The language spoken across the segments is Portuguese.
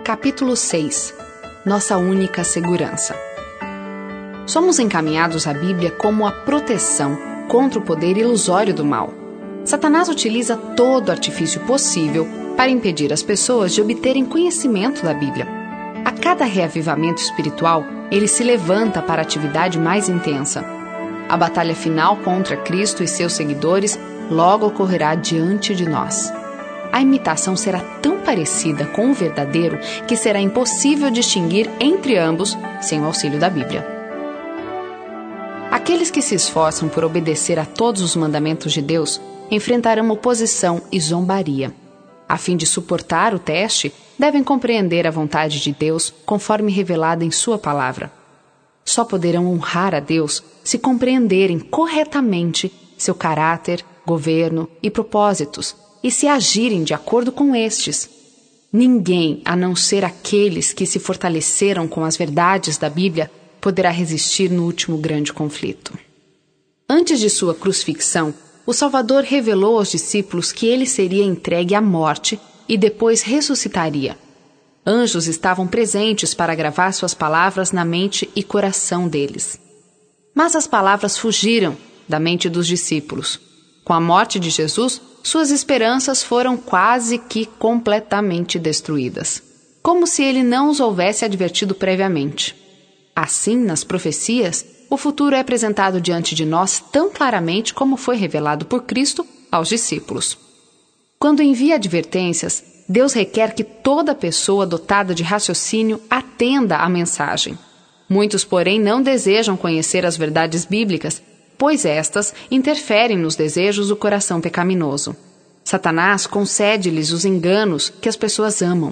Capítulo 6. Nossa única segurança. Somos encaminhados à Bíblia como a proteção contra o poder ilusório do mal. Satanás utiliza todo artifício possível para impedir as pessoas de obterem conhecimento da Bíblia. A cada reavivamento espiritual, ele se levanta para a atividade mais intensa. A batalha final contra Cristo e seus seguidores logo ocorrerá diante de nós. A imitação será tão parecida com o verdadeiro que será impossível distinguir entre ambos sem o auxílio da Bíblia. Aqueles que se esforçam por obedecer a todos os mandamentos de Deus enfrentarão oposição e zombaria. A fim de suportar o teste, devem compreender a vontade de Deus conforme revelada em sua palavra. Só poderão honrar a Deus se compreenderem corretamente seu caráter, governo e propósitos, e se agirem de acordo com estes. Ninguém, a não ser aqueles que se fortaleceram com as verdades da Bíblia, poderá resistir no último grande conflito. Antes de sua crucifixão, o Salvador revelou aos discípulos que ele seria entregue à morte e depois ressuscitaria. Anjos estavam presentes para gravar suas palavras na mente e coração deles. Mas as palavras fugiram da mente dos discípulos. Com a morte de Jesus, suas esperanças foram quase que completamente destruídas, como se ele não os houvesse advertido previamente. Assim, nas profecias, o futuro é apresentado diante de nós tão claramente como foi revelado por Cristo aos discípulos. Quando envia advertências, Deus requer que toda pessoa dotada de raciocínio atenda à mensagem. Muitos, porém, não desejam conhecer as verdades bíblicas, pois estas interferem nos desejos do coração pecaminoso. Satanás concede-lhes os enganos que as pessoas amam.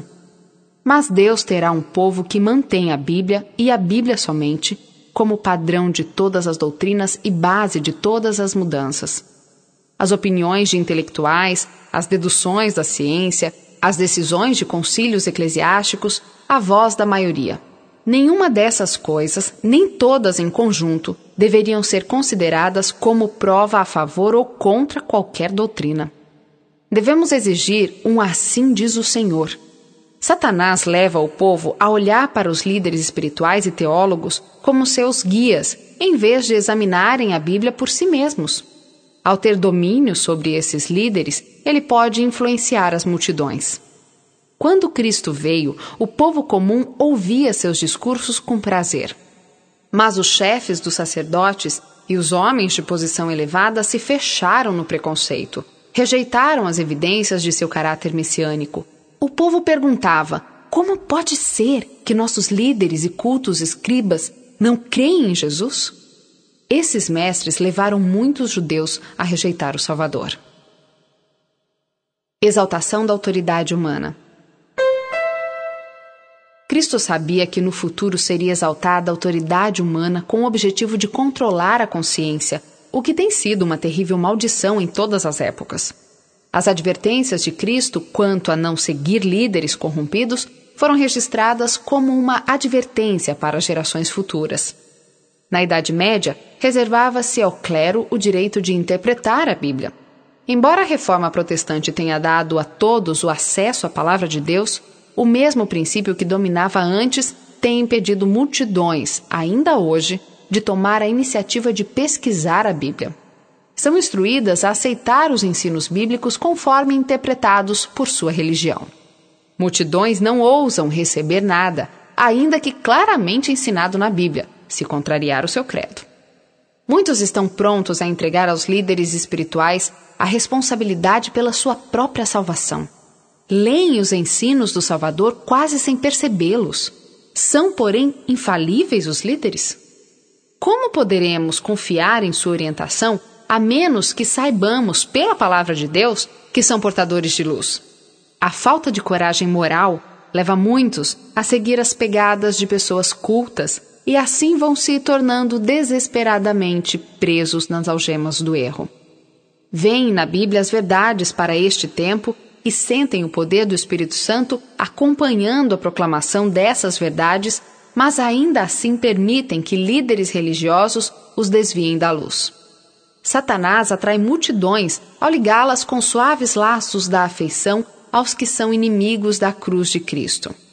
Mas Deus terá um povo que mantém a Bíblia e a Bíblia somente como padrão de todas as doutrinas e base de todas as mudanças. As opiniões de intelectuais, as deduções da ciência, as decisões de concílios eclesiásticos, a voz da maioria. Nenhuma dessas coisas, nem todas em conjunto, deveriam ser consideradas como prova a favor ou contra qualquer doutrina. Devemos exigir um assim diz o Senhor. Satanás leva o povo a olhar para os líderes espirituais e teólogos como seus guias, em vez de examinarem a Bíblia por si mesmos. Ao ter domínio sobre esses líderes, ele pode influenciar as multidões. Quando Cristo veio, o povo comum ouvia seus discursos com prazer. Mas os chefes dos sacerdotes e os homens de posição elevada se fecharam no preconceito, rejeitaram as evidências de seu caráter messiânico. O povo perguntava: como pode ser que nossos líderes e cultos escribas não creem em Jesus? Esses mestres levaram muitos judeus a rejeitar o Salvador. Exaltação da autoridade humana. Cristo sabia que no futuro seria exaltada a autoridade humana com o objetivo de controlar a consciência, o que tem sido uma terrível maldição em todas as épocas. As advertências de Cristo quanto a não seguir líderes corrompidos foram registradas como uma advertência para gerações futuras. Na Idade Média, reservava-se ao clero o direito de interpretar a Bíblia. Embora a reforma protestante tenha dado a todos o acesso à palavra de Deus, o mesmo princípio que dominava antes tem impedido multidões, ainda hoje, de tomar a iniciativa de pesquisar a Bíblia. São instruídas a aceitar os ensinos bíblicos conforme interpretados por sua religião. Multidões não ousam receber nada, ainda que claramente ensinado na Bíblia, se contrariar o seu credo. Muitos estão prontos a entregar aos líderes espirituais a responsabilidade pela sua própria salvação. Leem os ensinos do Salvador quase sem percebê-los. São, porém, infalíveis os líderes? Como poderemos confiar em sua orientação a menos que saibamos, pela palavra de Deus, que são portadores de luz? A falta de coragem moral leva muitos a seguir as pegadas de pessoas cultas e assim vão se tornando desesperadamente presos nas algemas do erro. Veem na Bíblia as verdades para este tempo e sentem o poder do Espírito Santo acompanhando a proclamação dessas verdades, mas ainda assim permitem que líderes religiosos os desviem da luz. Satanás atrai multidões ao ligá-las com suaves laços da afeição aos que são inimigos da cruz de Cristo.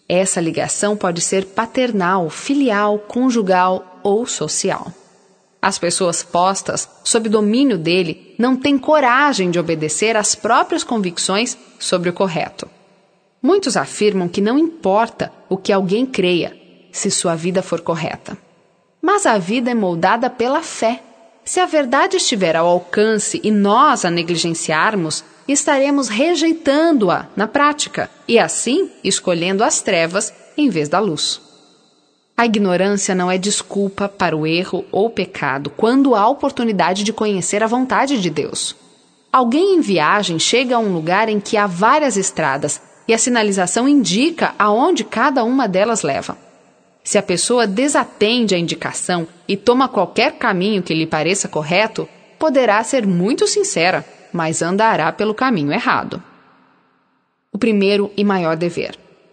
Essa ligação pode ser paternal, filial, conjugal ou social. As pessoas postas sob domínio dele não têm coragem de obedecer às próprias convicções sobre o correto. Muitos afirmam que não importa o que alguém creia, se sua vida for correta. Mas a vida é moldada pela fé. Se a verdade estiver ao alcance e nós a negligenciarmos, estaremos rejeitando-a na prática e, assim, escolhendo as trevas em vez da luz. A ignorância não é desculpa para o erro ou pecado quando há oportunidade de conhecer a vontade de Deus. Alguém em viagem chega a um lugar em que há várias estradas e a sinalização indica aonde cada uma delas leva. Se a pessoa desatende a indicação e toma qualquer caminho que lhe pareça correto, poderá ser muito sincera, mas andará pelo caminho errado. O primeiro e maior dever.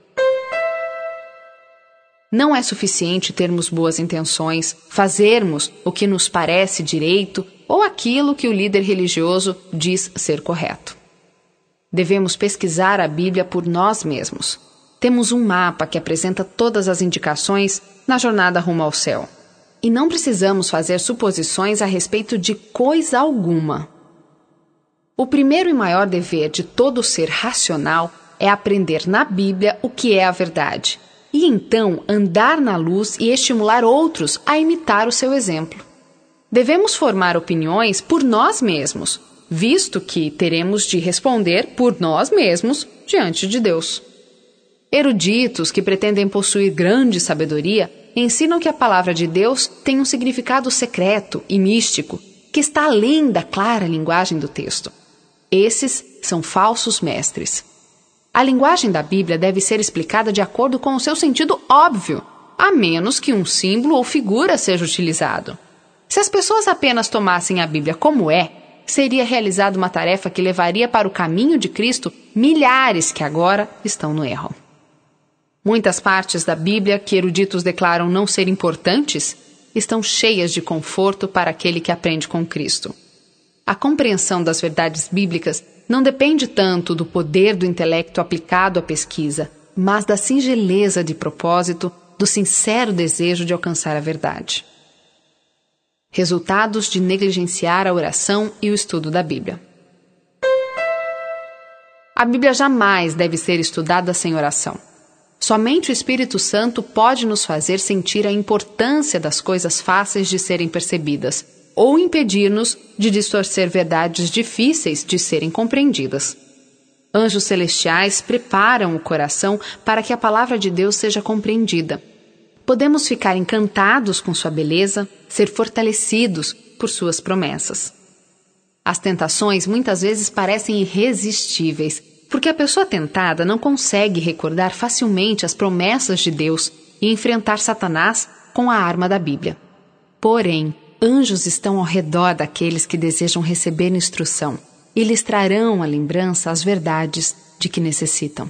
Não é suficiente termos boas intenções, fazermos o que nos parece direito ou aquilo que o líder religioso diz ser correto. Devemos pesquisar a Bíblia por nós mesmos. Temos um mapa que apresenta todas as indicações na jornada rumo ao céu. E não precisamos fazer suposições a respeito de coisa alguma. O primeiro e maior dever de todo ser racional é aprender na Bíblia o que é a verdade, e então andar na luz e estimular outros a imitar o seu exemplo. Devemos formar opiniões por nós mesmos, visto que teremos de responder por nós mesmos diante de Deus. Eruditos que pretendem possuir grande sabedoria ensinam que a palavra de Deus tem um significado secreto e místico que está além da clara linguagem do texto. Esses são falsos mestres. A linguagem da Bíblia deve ser explicada de acordo com o seu sentido óbvio, a menos que um símbolo ou figura seja utilizado. Se as pessoas apenas tomassem a Bíblia como é, seria realizada uma tarefa que levaria para o caminho de Cristo milhares que agora estão no erro. Muitas partes da Bíblia que eruditos declaram não ser importantes estão cheias de conforto para aquele que aprende com Cristo. A compreensão das verdades bíblicas não depende tanto do poder do intelecto aplicado à pesquisa, mas da singeleza de propósito, do sincero desejo de alcançar a verdade. Resultados de negligenciar a oração e o estudo da Bíblia. A Bíblia jamais deve ser estudada sem oração. Somente o Espírito Santo pode nos fazer sentir a importância das coisas fáceis de serem percebidas, ou impedir-nos de distorcer verdades difíceis de serem compreendidas. Anjos celestiais preparam o coração para que a palavra de Deus seja compreendida. Podemos ficar encantados com sua beleza, ser fortalecidos por suas promessas. As tentações muitas vezes parecem irresistíveis, porque a pessoa tentada não consegue recordar facilmente as promessas de Deus e enfrentar Satanás com a arma da Bíblia. Porém, anjos estão ao redor daqueles que desejam receber instrução e lhes trarão à lembrança as verdades de que necessitam.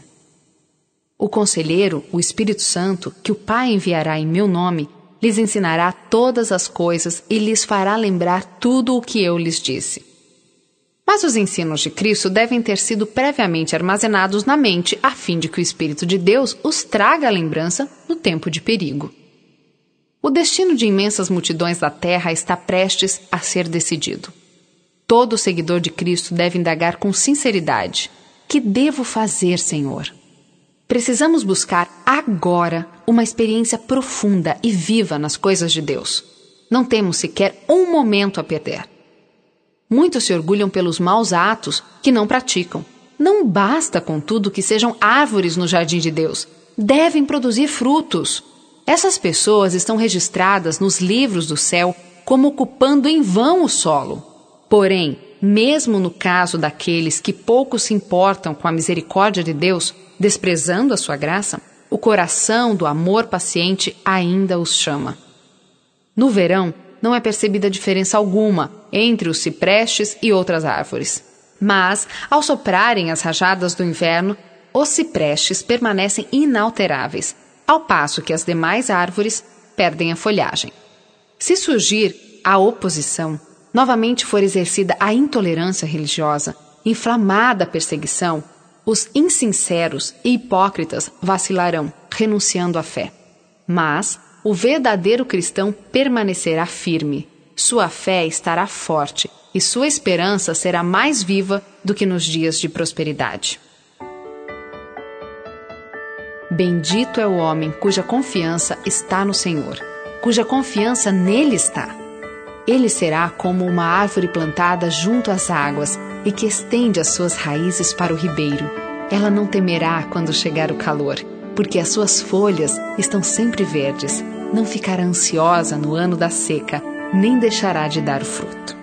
O conselheiro, o Espírito Santo, que o Pai enviará em meu nome, lhes ensinará todas as coisas e lhes fará lembrar tudo o que eu lhes disse. Mas os ensinos de Cristo devem ter sido previamente armazenados na mente a fim de que o Espírito de Deus os traga à lembrança no tempo de perigo. O destino de imensas multidões da terra está prestes a ser decidido. Todo seguidor de Cristo deve indagar com sinceridade: que devo fazer, Senhor? Precisamos buscar agora uma experiência profunda e viva nas coisas de Deus. Não temos sequer um momento a perder. Muitos se orgulham pelos maus atos que não praticam. Não basta, contudo, que sejam árvores no jardim de Deus. Devem produzir frutos. Essas pessoas estão registradas nos livros do céu como ocupando em vão o solo. Porém, mesmo no caso daqueles que pouco se importam com a misericórdia de Deus, desprezando a sua graça, o coração do amor paciente ainda os chama. No verão, não é percebida diferença alguma entre os ciprestes e outras árvores. Mas, ao soprarem as rajadas do inverno, os ciprestes permanecem inalteráveis, ao passo que as demais árvores perdem a folhagem. Se surgir a oposição, novamente for exercida a intolerância religiosa, inflamada a perseguição, Os insinceros e hipócritas vacilarão, renunciando à fé. Mas o verdadeiro cristão permanecerá firme. Sua fé estará forte e sua esperança será mais viva do que nos dias de prosperidade. Bendito é o homem cuja confiança está no Senhor, cuja confiança nele está. Ele será como uma árvore plantada junto às águas e que estende as suas raízes para o ribeiro. Ela não temerá quando chegar o calor, porque as suas folhas estão sempre verdes. Não ficará ansiosa no ano da seca, nem deixará de dar o fruto.